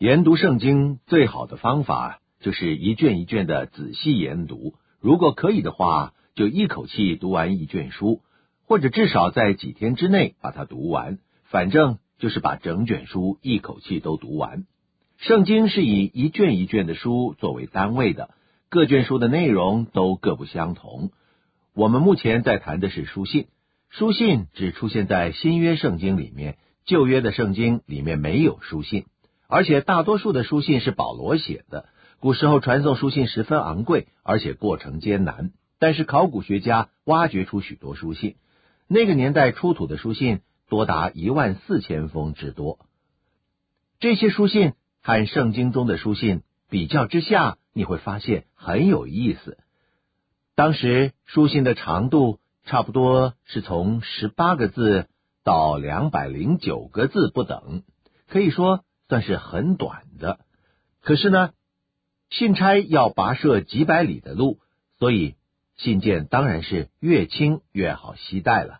研读圣经最好的方法就是一卷一卷的仔细研读，如果可以的话，就一口气读完一卷书，或者至少在几天之内把它读完，反正就是把整卷书一口气都读完。圣经是以一卷一卷的书作为单位的，各卷书的内容都各不相同。我们目前在谈的是书信，书信只出现在新约圣经里面，旧约的圣经里面没有书信，而且大多数的书信是保罗写的。古时候传送书信十分昂贵，而且过程艰难，但是考古学家挖掘出许多书信，那个年代出土的书信多达14000封之多。这些书信和圣经中的书信比较之下，你会发现很有意思。当时书信的长度差不多是从18个字到209个字不等，可以说算是很短的。可是呢，信差要跋涉几百里的路，所以信件当然是越轻越好携带了。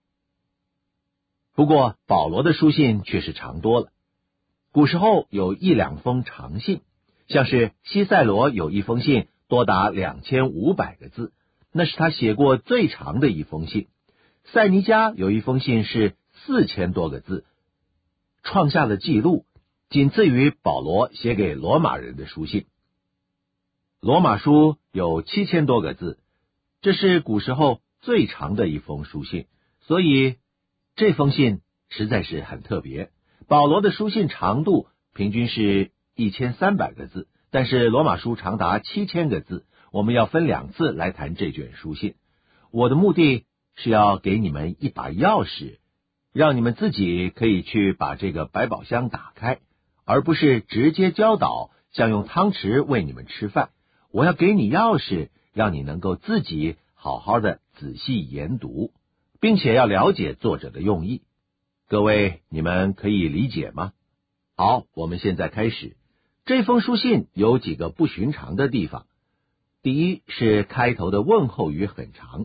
不过保罗的书信却是长多了。古时候有1-2封长信，像是西塞罗有一封信多达2500个字，那是他写过最长的一封信。塞尼加有一封信是4000多个字，创下了纪录，仅次于保罗写给罗马人的书信。罗马书有7000多个字，这是古时候最长的一封书信，所以这封信实在是很特别。保罗的书信长度平均是1300个字，但是罗马书长达7000个字。我们要分2次来谈这卷书信。我的目的是要给你们一把钥匙，让你们自己可以去把这个百宝箱打开，而不是直接教导，像用汤匙喂你们吃饭。我要给你钥匙，让你能够自己好好的仔细研读，并且要了解作者的用意。各位，你们可以理解吗？好，我们现在开始。这封书信有几个不寻常的地方。第一是开头的问候语很长，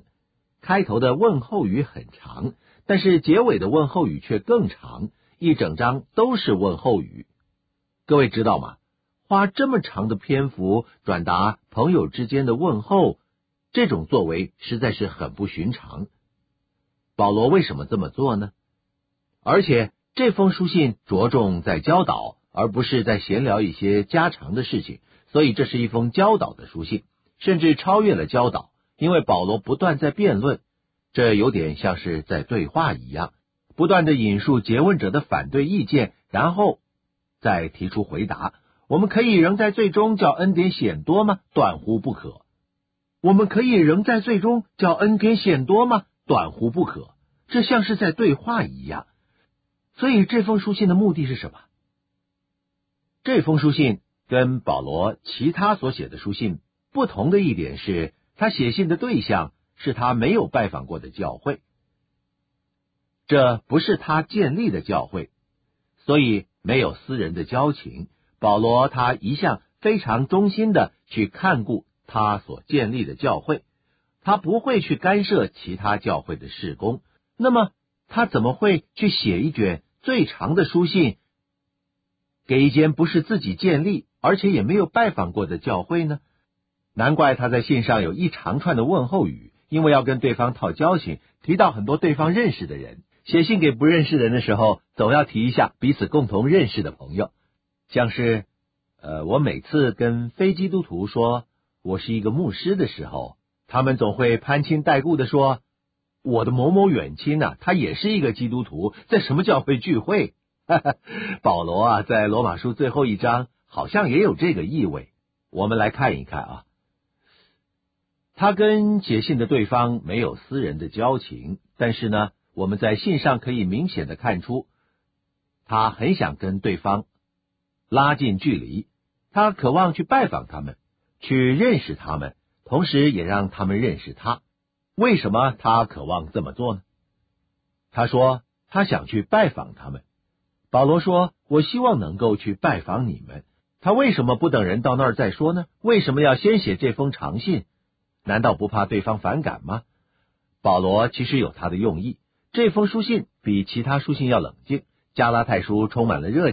但是结尾的问候语却更长，一整章都是问候语。各位知道吗？花这么长的篇幅转达朋友之间的问候，这种作为实在是很不寻常。保罗为什么这么做呢？而且这封书信着重在教导，而不是在闲聊一些家常的事情，所以这是一封教导的书信，甚至超越了教导，因为保罗不断在辩论，这有点像是在对话一样，不断的引述诘问者的反对意见，然后再提出回答。我们可以仍在罪中叫恩典显多吗？断乎不可。我们可以仍在罪中叫恩典显多吗？断乎不可。这像是在对话一样。所以这封书信的目的是什么？这封书信跟保罗其他所写的书信不同的一点是，他写信的对象是他没有拜访过的教会，这不是他建立的教会，所以没有私人的交情。保罗他一向非常忠心的去看顾他所建立的教会，他不会去干涉其他教会的事工。那么他怎么会去写一卷最长的书信给一间不是自己建立而且也没有拜访过的教会呢？难怪他在信上有一长串的问候语，因为要跟对方套交情，提到很多对方认识的人。写信给不认识人的时候，总要提一下彼此共同认识的朋友。像是我每次跟非基督徒说我是一个牧师的时候，他们总会攀亲带故的说，我的某某远亲啊，他也是一个基督徒，在什么教会聚会。保罗啊，在罗马书最后一章好像也有这个意味。我们来看一看啊，他跟写信的对方没有私人的交情，但是呢，我们在信上可以明显的看出，他很想跟对方拉近距离，他渴望去拜访他们，去认识他们，同时也让他们认识他。为什么他渴望这么做呢？他说他想去拜访他们。保罗说，我希望能够去拜访你们。他为什么不等人到那儿再说呢？为什么要先写这封长信？难道不怕对方反感吗？保罗其实有他的用意。这封书信比其他书信要冷静，加拉太书充满了热情，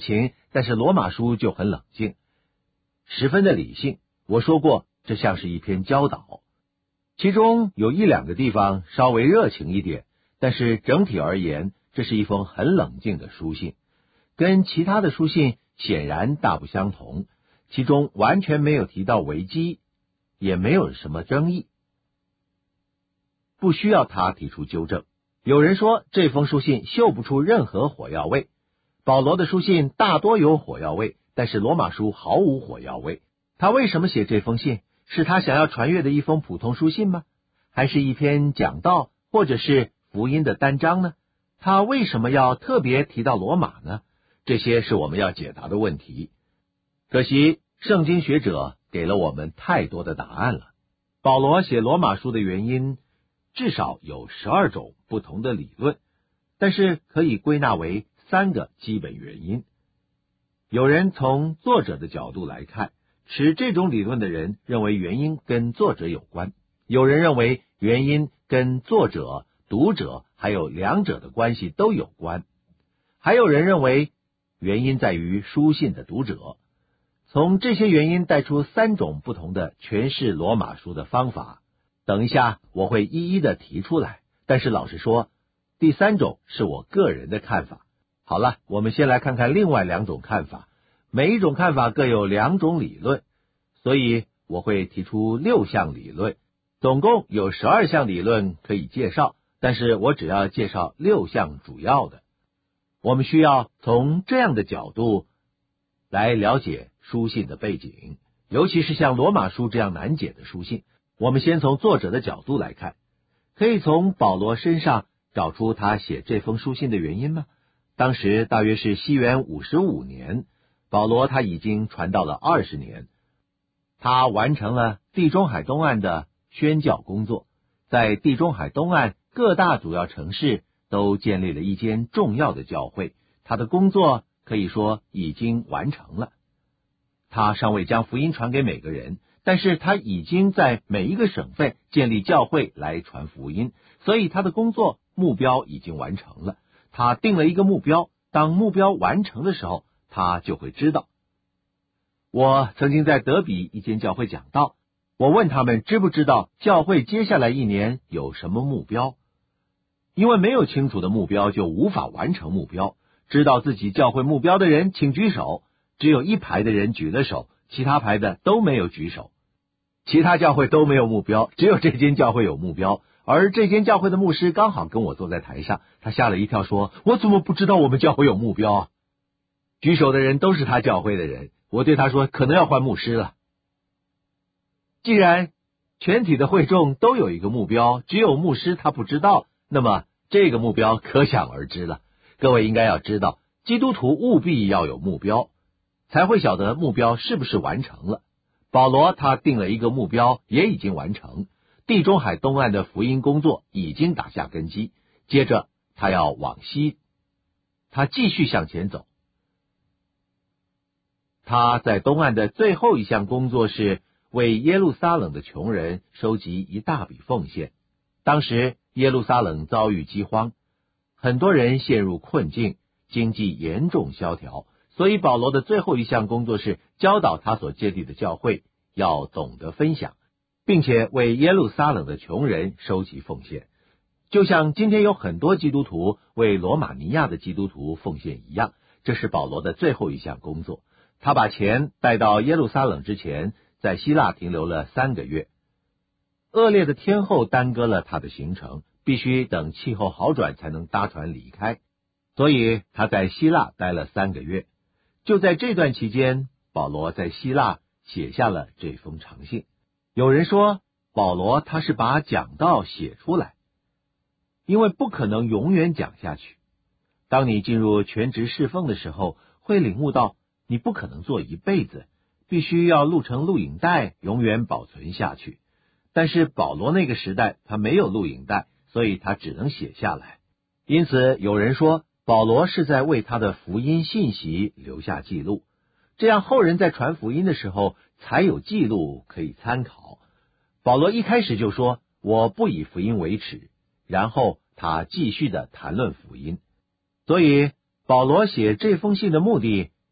但是罗马书就很冷静，十分的理性。我说过，这像是一篇教导，其中有一两个地方稍微热情一点，但是整体而言，这是一封很冷静的书信，跟其他的书信显然大不相同，其中完全没有提到危机，也没有什么争议，不需要他提出纠正。有人说这封书信嗅不出任何火药味，保罗的书信大多有火药味，但是罗马书毫无火药味。他为什么写这封信？是他想要传阅的一封普通书信吗？还是一篇讲道，或者是福音的单章呢？他为什么要特别提到罗马呢？这些是我们要解答的问题。可惜圣经学者给了我们太多的答案了。保罗写罗马书的原因至少有12种不同的理论，但是可以归纳为3个基本原因。有人从作者的角度来看，持这种理论的人认为原因跟作者有关，有人认为原因跟作者、读者还有两者的关系都有关，还有人认为原因在于书信的读者。从这些原因带出3种不同的诠释罗马书的方法，等一下我会一一的提出来，但是老实说，第3种是我个人的看法。好了，我们先来看看另外2种看法，每一种看法各有2种理论，所以我会提出6项理论，总共有12项理论可以介绍，但是我只要介绍6项主要的。我们需要从这样的角度来了解书信的背景，尤其是像罗马书这样难解的书信。我们先从作者的角度来看，可以从保罗身上找出他写这封书信的原因吗？当时大约是西元55年，保罗他已经传道了20年，他完成了地中海东岸的宣教工作，在地中海东岸各大主要城市都建立了一间重要的教会，他的工作可以说已经完成了。他尚未将福音传给每个人，但是他已经在每一个省份建立教会来传福音，所以他的工作目标已经完成了。他定了一个目标，当目标完成的时候，他就会知道。我曾经在德比一间教会讲道，我问他们知不知道教会接下来1年有什么目标，因为没有清楚的目标就无法完成目标。知道自己教会目标的人请举手，只有一排的人举了手，其他排的都没有举手。其他教会都没有目标，只有这间教会有目标，而这间教会的牧师刚好跟我坐在台上，他吓了一跳说，我怎么不知道我们教会有目标啊？举手的人都是他教会的人，我对他说可能要换牧师了。既然全体的会众都有一个目标，只有牧师他不知道，那么这个目标可想而知了。各位应该要知道，基督徒务必要有目标，才会晓得目标是不是完成了。保罗他定了一个目标，也已经完成，地中海东岸的福音工作已经打下根基，接着他要往西，他继续向前走。他在东岸的最后一项工作是为耶路撒冷的穷人收集一大笔奉献。当时耶路撒冷遭遇饥荒，很多人陷入困境，经济严重萧条，所以保罗的最后一项工作是教导他所接地的教会要懂得分享，并且为耶路撒冷的穷人收集奉献，就像今天有很多基督徒为罗马尼亚的基督徒奉献一样。这是保罗的最后一项工作。他把钱带到耶路撒冷之前，在希腊停留了3个月。恶劣的天候耽搁了他的行程，必须等气候好转才能搭船离开，所以他在希腊待了3个月。就在这段期间，保罗在希腊写下了这封长信。有人说保罗他是把讲道写出来，因为不可能永远讲下去。当你进入全职侍奉的时候，会领悟到你不可能做一辈子，必须要录成录影带，永远保存下去。但是保罗那个时代他没有录影带，所以他只能写下来。因此有人说保罗是在为他的福音信息留下记录，这样后人在传福音的时候才有记录可以参考。保罗一开始就说我不以福音为耻，然后他继续的谈论福音。所以保罗写这封信的目的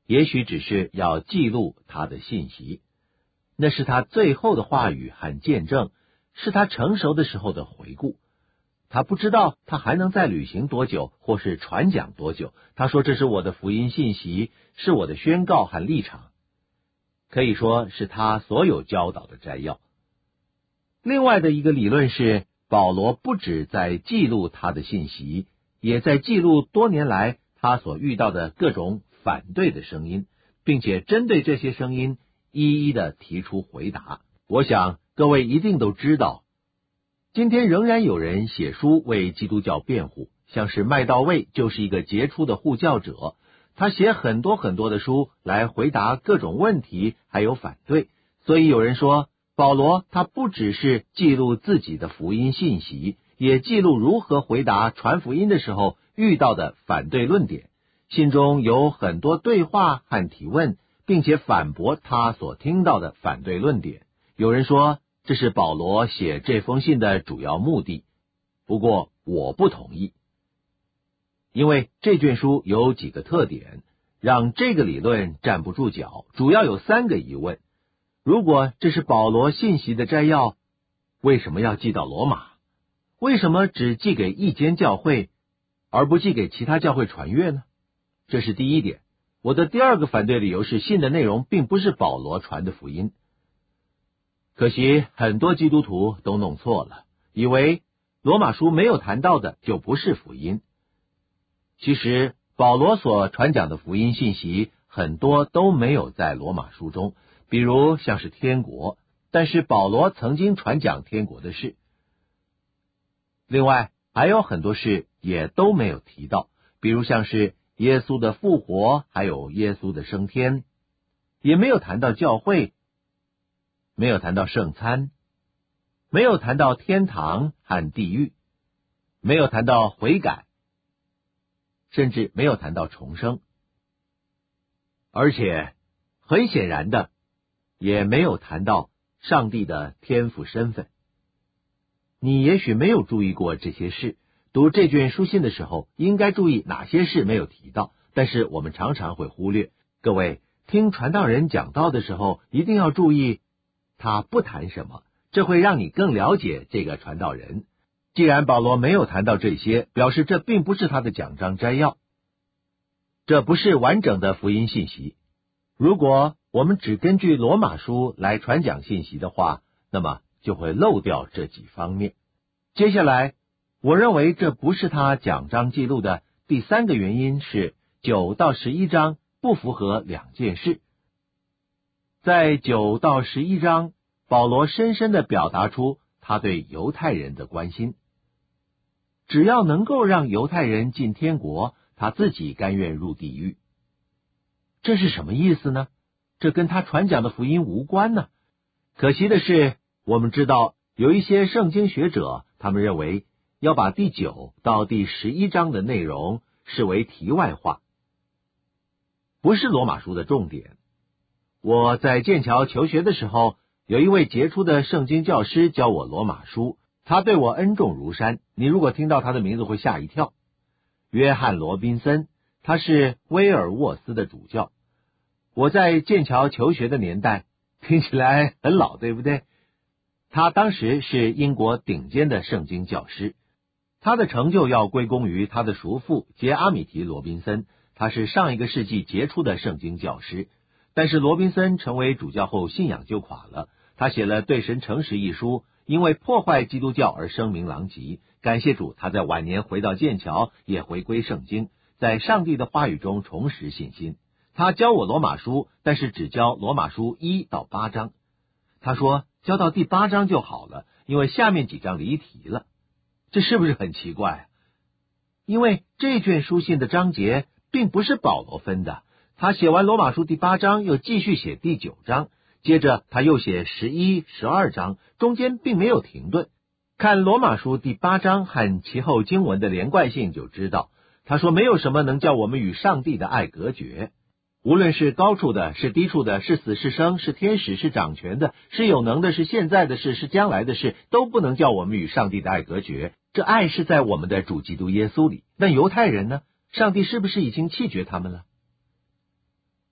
也许只是要记录他的信息，那是他最后的话语和见证，是他成熟的时候的回顾。他不知道他还能再旅行多久，或是传讲多久。他说这是我的福音信息，是我的宣告和立场，可以说是他所有教导的摘要。另外的一个理论是，保罗不只在记录他的信息，也在记录多年来他所遇到的各种反对的声音，并且针对这些声音一一的提出回答。我想各位一定都知道，今天仍然有人写书为基督教辩护，像是麦道卫就是一个杰出的护教者，他写很多的书来回答各种问题还有反对。所以有人说，保罗他不只是记录自己的福音信息，也记录如何回答传福音的时候遇到的反对论点，信中有很多对话和提问，并且反驳他所听到的反对论点。有人说这是保罗写这封信的主要目的，不过我不同意，因为这卷书有几个特点，让这个理论站不住脚。主要有3个疑问：如果这是保罗信息的摘要，为什么要寄到罗马？为什么只寄给一间教会，而不寄给其他教会传阅呢？这是第一点。我的第2个反对理由是，信的内容并不是保罗传的福音。可惜很多基督徒都弄错了，以为罗马书没有谈到的就不是福音。其实保罗所传讲的福音信息很多都没有在罗马书中，比如像是天国，但是保罗曾经传讲天国的事。另外还有很多事也都没有提到，比如像是耶稣的复活，还有耶稣的升天，也没有谈到教会，没有谈到圣餐，没有谈到天堂和地狱，没有谈到悔改，甚至没有谈到重生，而且很显然的，也没有谈到上帝的天父身份。你也许没有注意过这些事，读这卷书信的时候应该注意哪些事没有提到，但是我们常常会忽略。各位听传道人讲道的时候一定要注意他不谈什么，这会让你更了解这个传道人。既然保罗没有谈到这些，表示这并不是他的讲章摘要，这不是完整的福音信息。如果我们只根据罗马书来传讲信息的话，那么就会漏掉这几方面。接下来我认为这不是他讲章记录的第3个原因是9到11章不符合2件事。在9到11章，保罗深深地表达出他对犹太人的关心，只要能够让犹太人进天国，他自己甘愿入地狱。这是什么意思呢？这跟他传讲的福音无关呢。可惜的是，我们知道有一些圣经学者，他们认为要把第9到第11章的内容视为题外话，不是罗马书的重点。我在剑桥求学的时候，有一位杰出的圣经教师教我罗马书，他对我恩重如山，你如果听到他的名字会吓一跳。约翰·罗宾森，他是威尔沃斯的主教。我在剑桥求学的年代，听起来很老，对不对？他当时是英国顶尖的圣经教师，他的成就要归功于他的叔父杰阿米提·罗宾森，他是上一个世纪杰出的圣经教师。但是罗宾森成为主教后信仰就垮了，他写了《对神诚实》一书，因为破坏基督教而声名狼藉。感谢主，他在晚年回到剑桥，也回归圣经，在上帝的话语中重拾信心。他教我罗马书，但是只教罗马书1到8章。他说教到第8章就好了，因为下面几章离题了。这是不是很奇怪？因为这卷书信的章节并不是保罗分的，他写完罗马书第8章，又继续写第9章，接着他又写11、12章，中间并没有停顿。看罗马书第8章和其后经文的连贯性就知道，他说没有什么能叫我们与上帝的爱隔绝，无论是高处的，是低处的，是死是生，是天使，是掌权的，是有能的，是现在的事，是将来的事，都不能叫我们与上帝的爱隔绝。这爱是在我们的主基督耶稣里。那犹太人呢？上帝是不是已经弃绝他们了？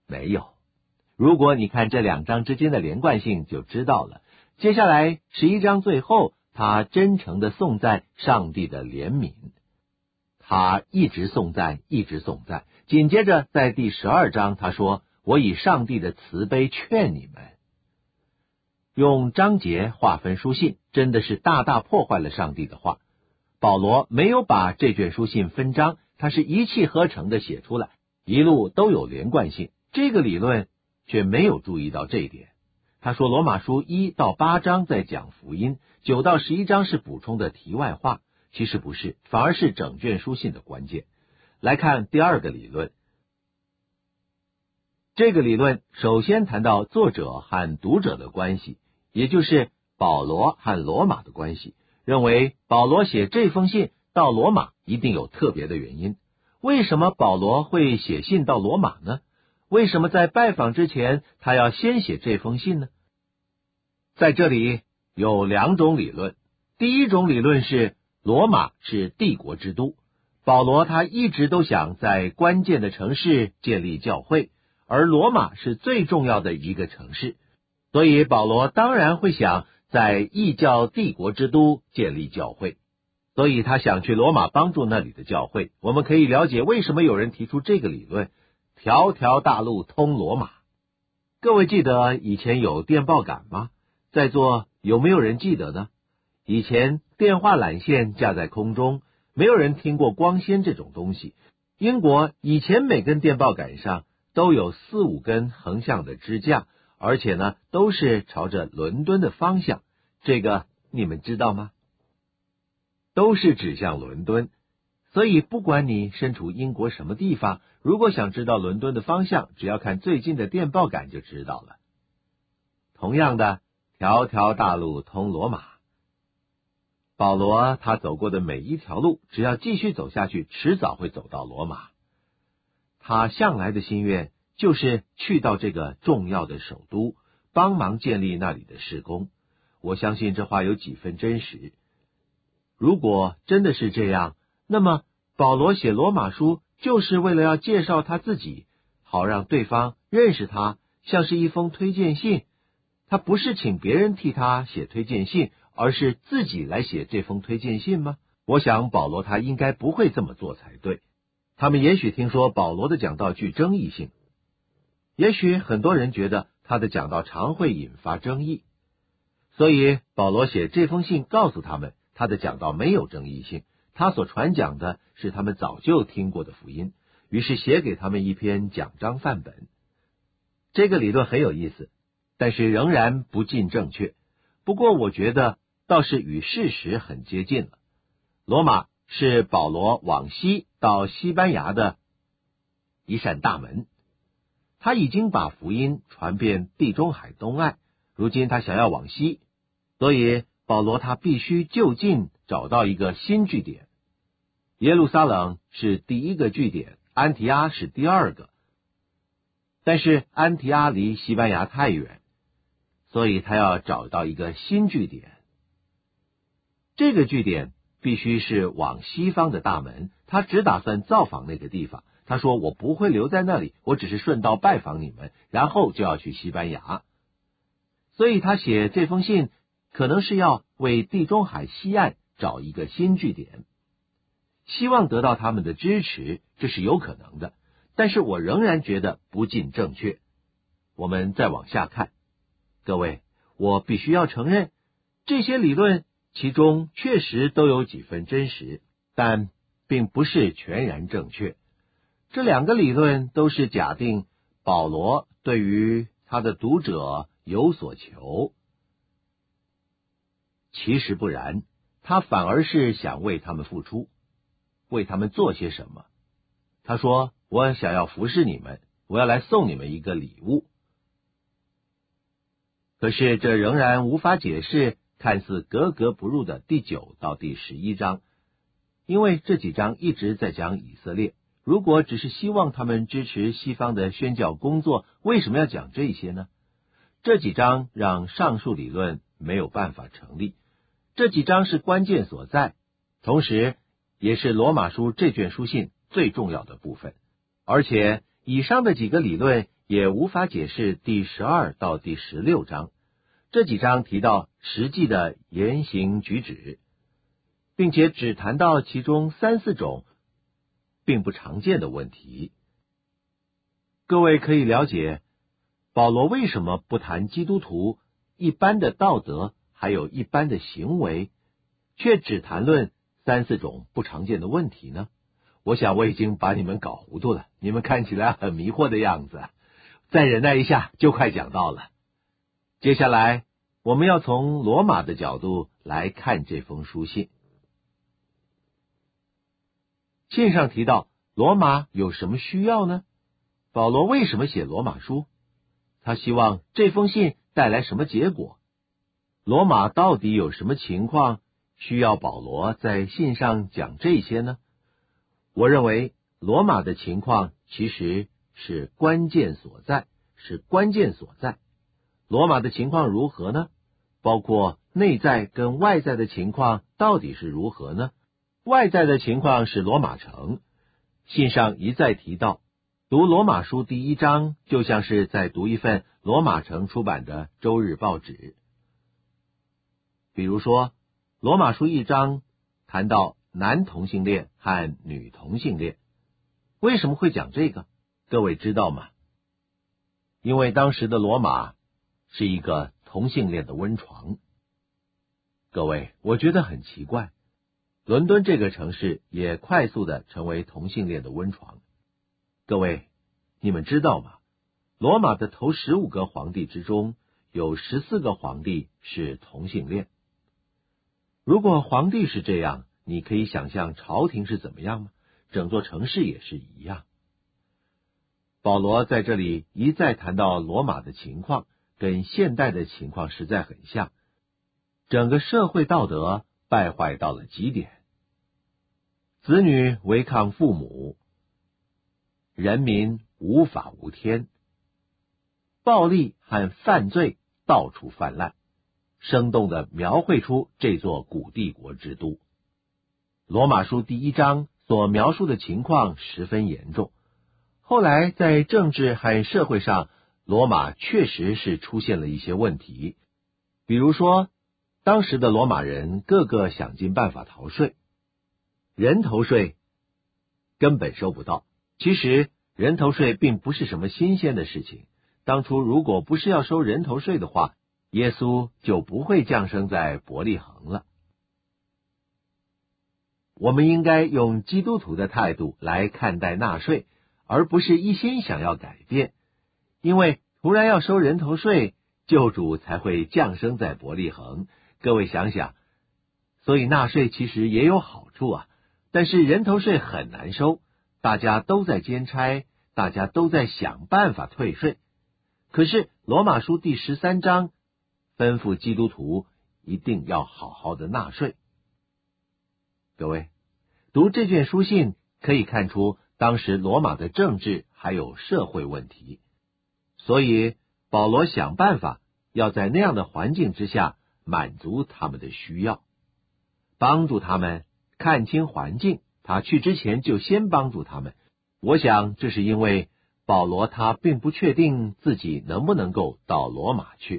没有。如果你看这2章之间的连贯性，就知道了。接下来11章最后，他真诚地颂赞上帝的怜悯，他一直颂赞，一直颂赞。紧接着在第12章，他说：我以上帝的慈悲劝你们。用章节划分书信，真的是大大破坏了上帝的话。保罗没有把这卷书信分章，他是一气呵成的写出来，一路都有连贯性。这个理论却没有注意到这一点。他说罗马书1到8章在讲福音，9到11章是补充的题外话，其实不是，反而是整卷书信的关键。来看第2个理论。这个理论首先谈到作者和读者的关系，也就是保罗和罗马的关系，认为保罗写这封信到罗马一定有特别的原因。为什么保罗会写信到罗马呢？为什么在拜访之前他要先写这封信呢？在这里有2种理论。第一种理论是罗马是帝国之都，保罗他一直都想在关键的城市建立教会，而罗马是最重要的一个城市，所以保罗当然会想在异教帝国之都建立教会，所以他想去罗马帮助那里的教会。我们可以了解为什么有人提出这个理论，条条大路通罗马。各位记得以前有电报杆吗？在座有没有人记得呢？以前电话缆线架在空中，没有人听过光纤这种东西。英国以前每根电报杆上都有4、5根横向的支架，而且呢都是朝着伦敦的方向，这个你们知道吗？都是指向伦敦，所以不管你身处英国什么地方，如果想知道伦敦的方向，只要看最近的电报杆就知道了。同样的，条条大路通罗马。保罗他走过的每一条路，只要继续走下去，迟早会走到罗马。他向来的心愿就是去到这个重要的首都，帮忙建立那里的事工。我相信这话有几分真实。如果真的是这样，那么保罗写罗马书就是为了要介绍他自己，好让对方认识他，像是一封推荐信。他不是请别人替他写推荐信，而是自己来写这封推荐信吗？我想保罗他应该不会这么做才对。他们也许听说保罗的讲道具争议性，也许很多人觉得他的讲道常会引发争议，所以保罗写这封信告诉他们，他的讲道没有争议性，他所传讲的是他们早就听过的福音，于是写给他们一篇讲章范本。这个理论很有意思，但是仍然不尽正确。不过我觉得倒是与事实很接近了。罗马是保罗往西到西班牙的一扇大门，他已经把福音传遍地中海东岸，如今他想要往西，所以保罗他必须就近找到一个新据点。耶路撒冷是第一个据点，安提阿是第2个，但是安提阿离西班牙太远，所以他要找到一个新据点。这个据点必须是往西方的大门，他只打算造访那个地方。他说我不会留在那里，我只是顺道拜访你们，然后就要去西班牙。所以他写这封信可能是要为地中海西岸找一个新据点，希望得到他们的支持，这是有可能的，但是我仍然觉得不尽正确。我们再往下看，各位，我必须要承认，这些理论其中确实都有几分真实，但并不是全然正确。这2个理论都是假定保罗对于他的读者有所求，其实不然，他反而是想为他们付出，为他们做些什么。他说我想要服侍你们，我要来送你们一个礼物。可是这仍然无法解释看似格格不入的第9到第11章，因为这几章一直在讲以色列。如果只是希望他们支持西方的宣教工作，为什么要讲这些呢？这几章让上述理论没有办法成立。这几章是关键所在，同时也是罗马书这卷书信最重要的部分。而且以上的几个理论也无法解释第12到第16章。这几章提到实际的言行举止，并且只谈到其中3、4种并不常见的问题。各位可以了解保罗为什么不谈基督徒一般的道德还有一般的行为，却只谈论3、4种不常见的问题呢？我想我已经把你们搞糊涂了，你们看起来很迷惑的样子，再忍耐一下就快讲到了。接下来我们要从罗马的角度来看这封书信。信上提到罗马有什么需要呢？保罗为什么写罗马书？他希望这封信带来什么结果？罗马到底有什么情况需要保罗在信上讲这些呢？我认为罗马的情况其实是关键所在，罗马的情况如何呢？包括内在跟外在的情况到底是如何呢？外在的情况是罗马城，信上一再提到，读罗马书第1章就像是在读一份罗马城出版的周日报纸。比如说罗马书1章谈到男同性恋和女同性恋，为什么会讲这个？各位知道吗？因为当时的罗马是一个同性恋的温床。各位，我觉得很奇怪，伦敦这个城市也快速的成为同性恋的温床。各位，你们知道吗？罗马的头15个皇帝之中，有14个皇帝是同性恋。如果皇帝是这样，你可以想象朝廷是怎么样吗？整座城市也是一样。保罗在这里一再谈到罗马的情况，跟现代的情况实在很像，整个社会道德败坏到了极点，子女违抗父母，人民无法无天，暴力和犯罪到处泛滥，生动地描绘出这座古帝国之都。罗马书第1章所描述的情况十分严重。后来在政治和社会上，罗马确实是出现了一些问题。比如说，当时的罗马人个个想尽办法逃税，人头税根本收不到。其实人头税并不是什么新鲜的事情，当初如果不是要收人头税的话，耶稣就不会降生在伯利恒了。我们应该用基督徒的态度来看待纳税，而不是一心想要改变，因为突然要收人头税，救主才会降生在伯利恒。各位想想，所以纳税其实也有好处啊，但是人头税很难收，大家都在兼差，大家都在想办法退税。可是罗马书第13章吩咐基督徒一定要好好的纳税。各位，读这卷书信可以看出当时罗马的政治还有社会问题，所以保罗想办法要在那样的环境之下满足他们的需要，帮助他们看清环境。他去之前就先帮助他们。我想这是因为保罗他并不确定自己能不能够到罗马去，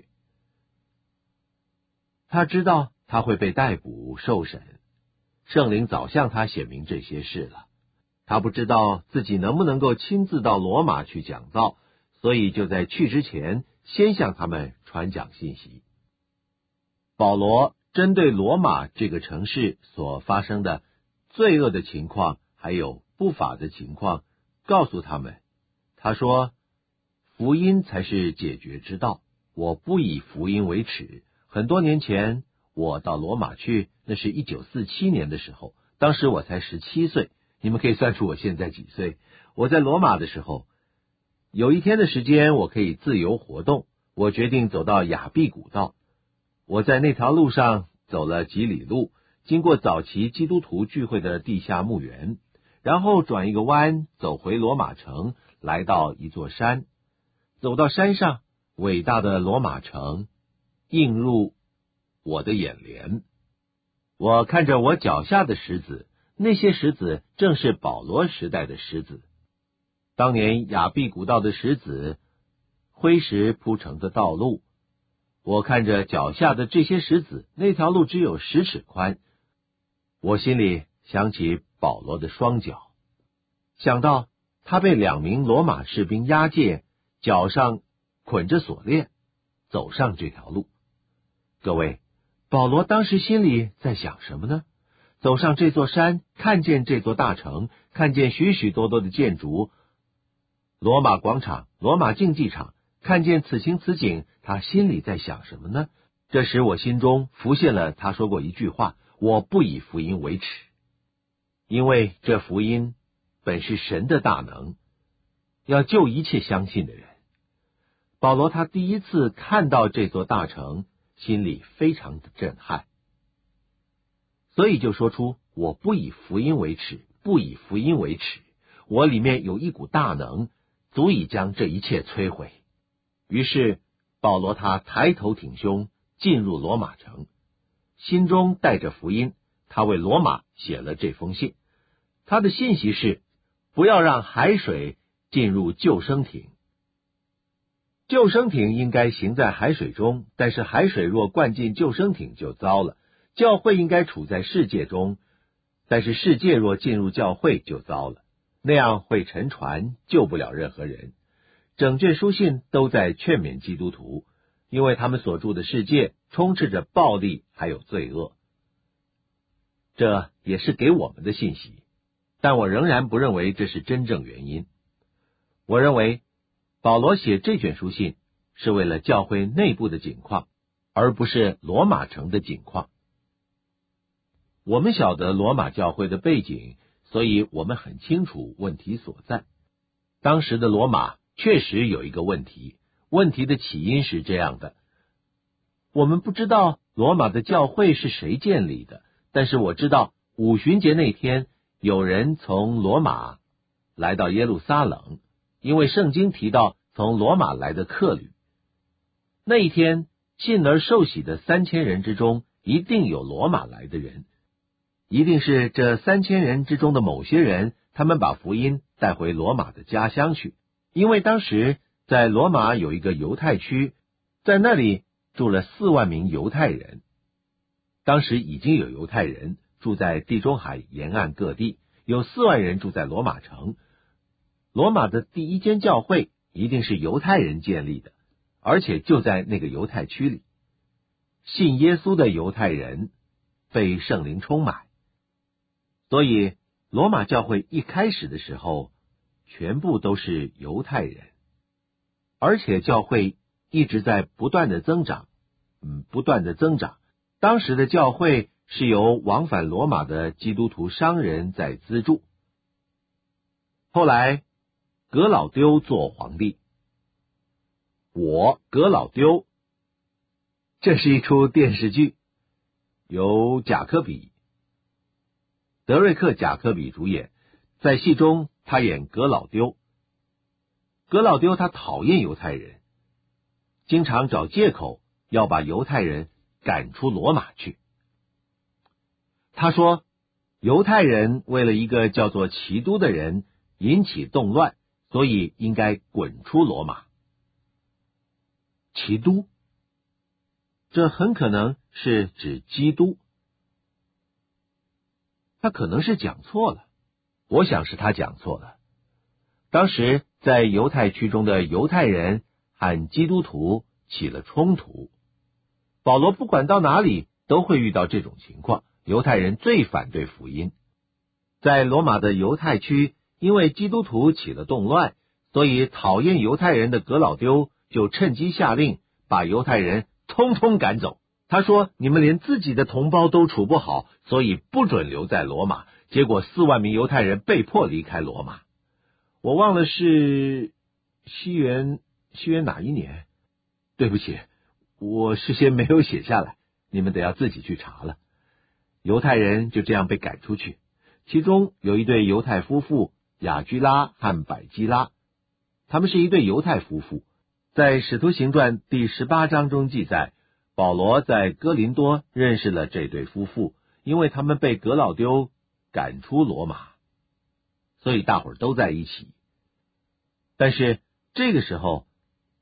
他知道他会被逮捕受审，圣灵早向他显明这些事了。他不知道自己能不能够亲自到罗马去讲道，所以就在去之前先向他们传讲信息。保罗针对罗马这个城市所发生的罪恶的情况还有不法的情况告诉他们，他说福音才是解决之道，我不以福音为耻。很多年前我到罗马去，那是1947年的时候，当时我才17岁，你们可以算出我现在几岁。我在罗马的时候，有一天的时间我可以自由活动，我决定走到亚庇古道。我在那条路上走了几里路，经过早期基督徒聚会的地下墓园，然后转一个弯走回罗马城，来到一座山。走到山上，伟大的罗马城映入我的眼帘。我看着我脚下的石子，那些石子正是保罗时代的石子。当年亚庇古道的石子灰石铺成的道路。我看着脚下的这些石子，那条路只有10尺宽。我心里想起保罗的双脚，想到他被2名罗马士兵押解，脚上捆着锁链，走上这条路。各位，保罗当时心里在想什么呢？走上这座山，看见这座大城，看见许许多多的建筑，罗马广场、罗马竞技场，看见此情此景，他心里在想什么呢？这时我心中浮现了他说过一句话：我不以福音为耻，因为这福音本是神的大能，要救一切相信的人。保罗他第一次看到这座大城，心里非常的震撼，所以就说出我不以福音为耻，不以福音为耻，我里面有一股大能，足以将这一切摧毁。于是保罗他抬头挺胸进入罗马城，心中带着福音，他为罗马写了这封信。他的信息是：不要让海水进入救生艇。救生艇应该行在海水中，但是海水若灌进救生艇就糟了。教会应该处在世界中，但是世界若进入教会就糟了，那样会沉船，救不了任何人。整卷书信都在劝勉基督徒，因为他们所住的世界充斥着暴力还有罪恶。这也是给我们的信息，但我仍然不认为这是真正原因。我认为保罗写这卷书信是为了教会内部的景况，而不是罗马城的景况。我们晓得罗马教会的背景，所以我们很清楚问题所在。当时的罗马确实有一个问题，问题的起因是这样的：我们不知道罗马的教会是谁建立的，但是我知道五旬节那天有人从罗马来到耶路撒冷，因为圣经提到从罗马来的客旅。那一天信而受洗的3000人之中，一定有罗马来的人，一定是这3000人之中的某些人，他们把福音带回罗马的家乡去。因为当时在罗马有一个犹太区，在那里住了4万名犹太人。当时已经有犹太人住在地中海沿岸各地，有4万人住在罗马城。罗马的第一间教会一定是犹太人建立的，而且就在那个犹太区里。信耶稣的犹太人被圣灵充满，所以罗马教会一开始的时候全部都是犹太人，而且教会一直在不断的增长。当时的教会是由往返罗马的基督徒商人在资助。后来格老丢做皇帝，格老丢，这是一出电视剧，由德瑞克·贾科比主演。在戏中他演格老丢。格老丢他讨厌犹太人，经常找借口要把犹太人赶出罗马去。他说犹太人为了一个叫做齐都的人引起动乱，所以应该滚出罗马。齐都，这很可能是指基督。他可能是讲错了，我想是他讲错了。当时在犹太区中的犹太人和基督徒起了冲突。保罗不管到哪里都会遇到这种情况，犹太人最反对福音。在罗马的犹太区，因为基督徒起了动乱，所以讨厌犹太人的格老丢就趁机下令把犹太人通通赶走。他说你们连自己的同胞都处不好，所以不准留在罗马。结果4万名犹太人被迫离开罗马。我忘了是西元哪一年，对不起，我事先没有写下来，你们得要自己去查了。犹太人就这样被赶出去，其中有一对犹太夫妇雅居拉和百基拉，他们是一对犹太夫妇。在使徒行传第18章中记载，保罗在哥林多认识了这对夫妇，因为他们被格老丢赶出罗马，所以大伙儿都在一起。但是这个时候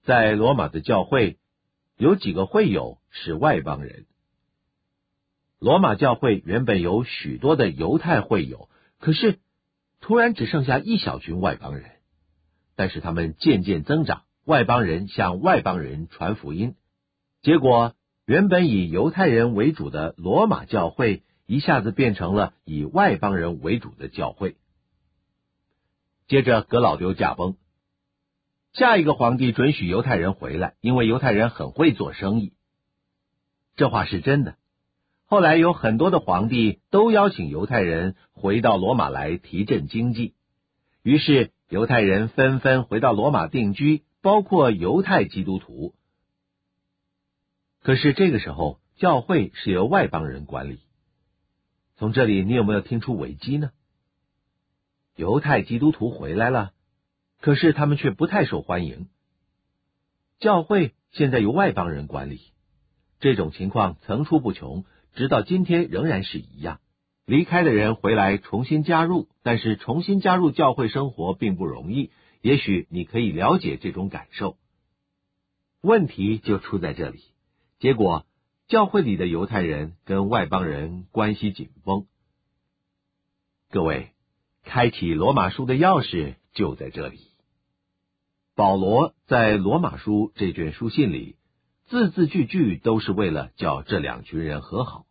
在罗马的教会有几个会友是外邦人。罗马教会原本有许多的犹太会友，可是突然只剩下一小群外邦人，但是他们渐渐增长，外邦人向外邦人传福音，结果原本以犹太人为主的罗马教会一下子变成了以外邦人为主的教会。接着革老丢驾崩，下一个皇帝准许犹太人回来，因为犹太人很会做生意。这话是真的。后来有很多的皇帝都邀请犹太人回到罗马来提振经济，于是犹太人纷纷回到罗马定居，包括犹太基督徒。可是这个时候教会是由外邦人管理。从这里你有没有听出危机呢？犹太基督徒回来了，可是他们却不太受欢迎。教会现在由外邦人管理，这种情况层出不穷，直到今天仍然是一样。离开的人回来重新加入，但是重新加入教会生活并不容易，也许你可以了解这种感受。问题就出在这里，结果教会里的犹太人跟外邦人关系紧绷。各位，开启罗马书的钥匙就在这里。保罗在罗马书这卷书信里，字字句句都是为了叫这两群人和好。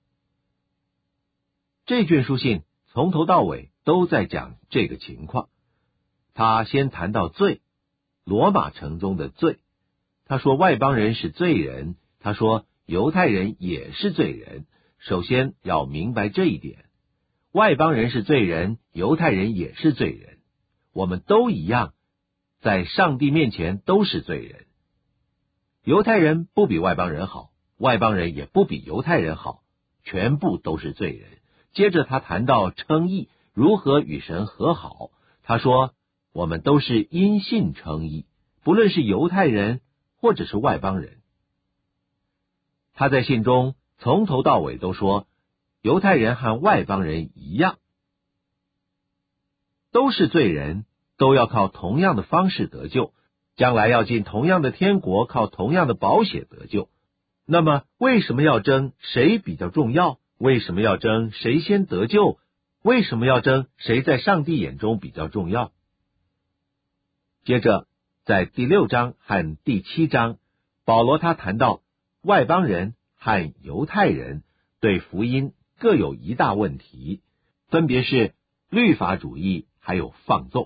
这卷书信从头到尾都在讲这个情况。他先谈到罪，罗马城中的罪。他说外邦人是罪人，他说犹太人也是罪人。首先要明白这一点，外邦人是罪人，犹太人也是罪人，我们都一样，在上帝面前都是罪人。犹太人不比外邦人好，外邦人也不比犹太人好，全部都是罪人。接着他谈到称义，如何与神和好。他说我们都是因信称义，不论是犹太人或者是外邦人。他在信中从头到尾都说犹太人和外邦人一样，都是罪人，都要靠同样的方式得救，将来要进同样的天国，靠同样的宝血得救。那么为什么要争谁比较重要？为什么要争谁先得救？为什么要争谁在上帝眼中比较重要？接着在第6章和第7章，保罗他谈到外邦人和犹太人对福音各有一大问题，分别是律法主义还有放纵。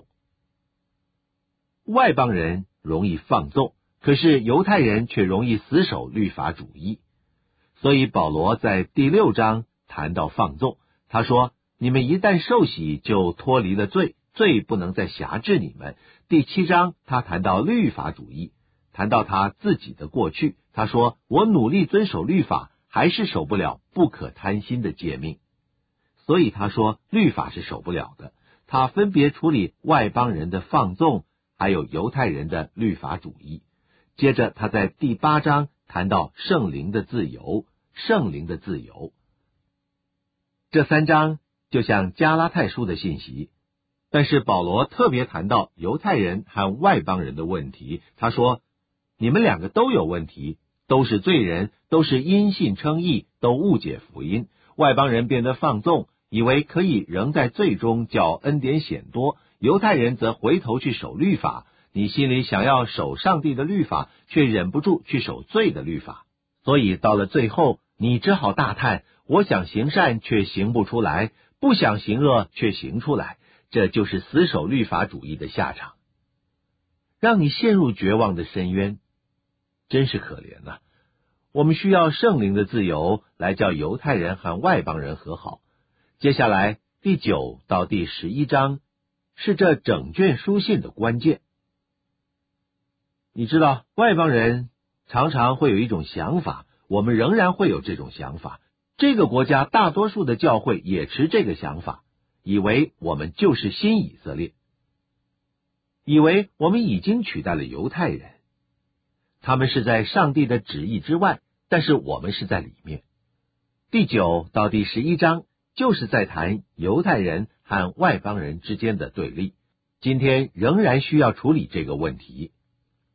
外邦人容易放纵，可是犹太人却容易死守律法主义。所以保罗在第6章谈到放纵，他说你们一旦受洗就脱离了罪，罪不能再辖制你们。第7章他谈到律法主义，谈到他自己的过去，他说我努力遵守律法，还是守不了不可贪心的诫命。所以他说律法是守不了的。他分别处理外邦人的放纵，还有犹太人的律法主义。接着他在第8章谈到圣灵的自由，圣灵的自由。这3章就像加拉太书的信息，但是保罗特别谈到犹太人和外邦人的问题。他说你们两个都有问题，都是罪人，都是因信称义，都误解福音。外邦人变得放纵，以为可以仍在罪中叫恩典显多，犹太人则回头去守律法。你心里想要守上帝的律法，却忍不住去守罪的律法，所以到了最后，你只好大叹，我想行善却行不出来，不想行恶却行出来。这就是死守律法主义的下场，让你陷入绝望的深渊，真是可怜啊。我们需要圣灵的自由来叫犹太人和外邦人和好。接下来第9到第11章是这整卷书信的关键。你知道外邦人常常会有一种想法，我们仍然会有这种想法，这个国家大多数的教会也持这个想法，以为我们就是新以色列，以为我们已经取代了犹太人，他们是在上帝的旨意之外，但是我们是在里面。第9到第11章就是在谈犹太人和外邦人之间的对立，今天仍然需要处理这个问题。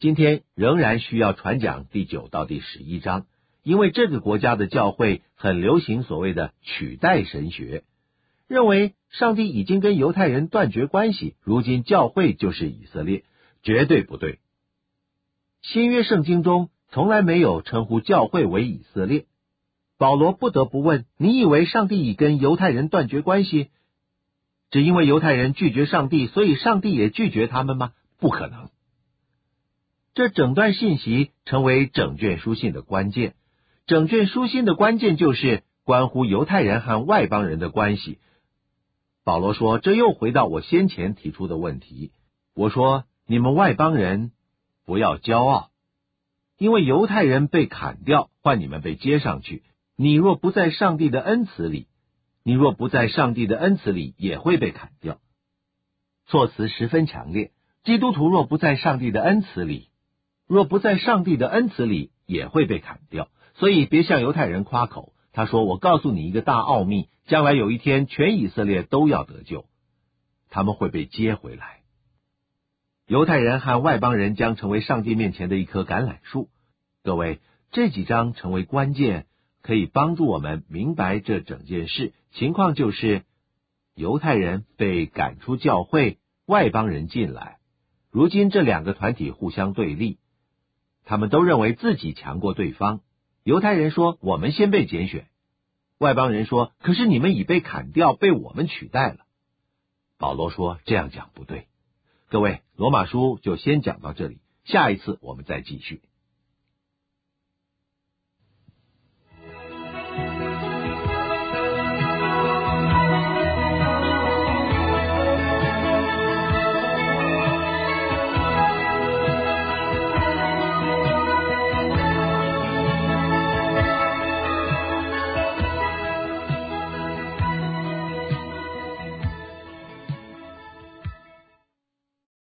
今天仍然需要传讲第9到第11章，因为这个国家的教会很流行所谓的取代神学，认为上帝已经跟犹太人断绝关系，如今教会就是以色列，绝对不对。新约圣经中从来没有称呼教会为以色列。保罗不得不问，你以为上帝已跟犹太人断绝关系？只因为犹太人拒绝上帝，所以上帝也拒绝他们吗？不可能。这整段信息成为整卷书信的关键。整卷书信的关键就是关乎犹太人和外邦人的关系。保罗说，这又回到我先前提出的问题。我说，你们外邦人不要骄傲，因为犹太人被砍掉，换你们被接上去。你若不在上帝的恩慈里，你若不在上帝的恩慈里，也会被砍掉。措辞十分强烈。基督徒若不在上帝的恩慈里，若不在上帝的恩慈里，也会被砍掉。所以别向犹太人夸口。他说，我告诉你一个大奥秘，将来有一天全以色列都要得救，他们会被接回来。犹太人和外邦人将成为上帝面前的一棵橄榄树。各位，这几章成为关键，可以帮助我们明白这整件事。情况就是犹太人被赶出教会，外邦人进来。如今这两个团体互相对立，他们都认为自己强过对方。犹太人说，我们先被拣选，外邦人说，可是你们已被砍掉，被我们取代了。保罗说，这样讲不对。各位，罗马书就先讲到这里，下一次我们再继续。